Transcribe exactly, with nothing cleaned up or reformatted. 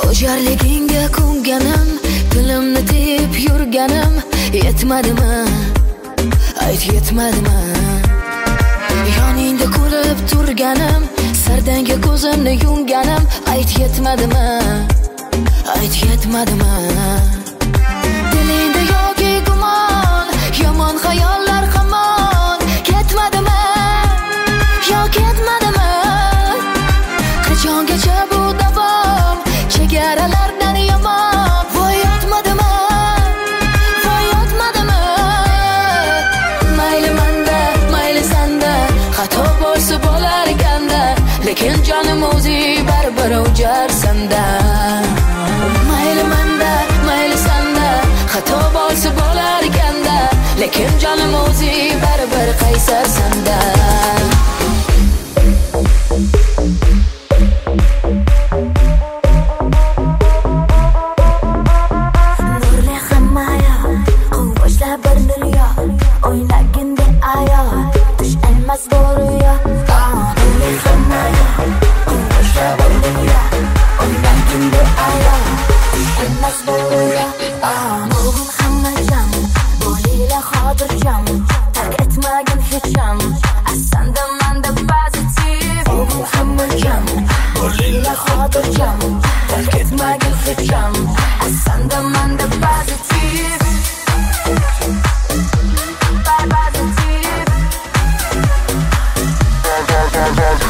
O'jarligingga ko'nganim, tilimni tep yurganim yetmadimi? Ayt yetmadimi? Yoningda ko'rib turganim, sardanga ko'zimni yumganim ayt yetmadimi? Ayt yetmadimi? Dilingda yoki gumon, yomon xayollar hamon ketmadimi? Yo ketmadimi? Qachongacha bu davom, chegaralardan yomon voy yotmadimi? Voy yotmadimi? Mayli manda, mayli sanda, xato bo'lsa bo'lar ekanda, lekin jonim o'zi baribir o'jarsanda. Mayli manda, mayli sanda, xato bo'lsa bo'lar ekanda, lekin jonim o'zi baribir qaysarsanda. Nurli hammayo, quvvashla bir dunyo, o'ynaganda ayo, tush emas bo'ruyo. Nurli hammayo, quvvashla bir dunyo, o'ynaganda ayo, tush emas bo'ruyo. Bugun hamma jam, bo'linglar xotirjam, tark etmagin hecham, asanda manda pozitiv. Bugun hamma jam, bo'linglar xotirjam, tark etmagin hecham, asanda manda pozitiv. Positive.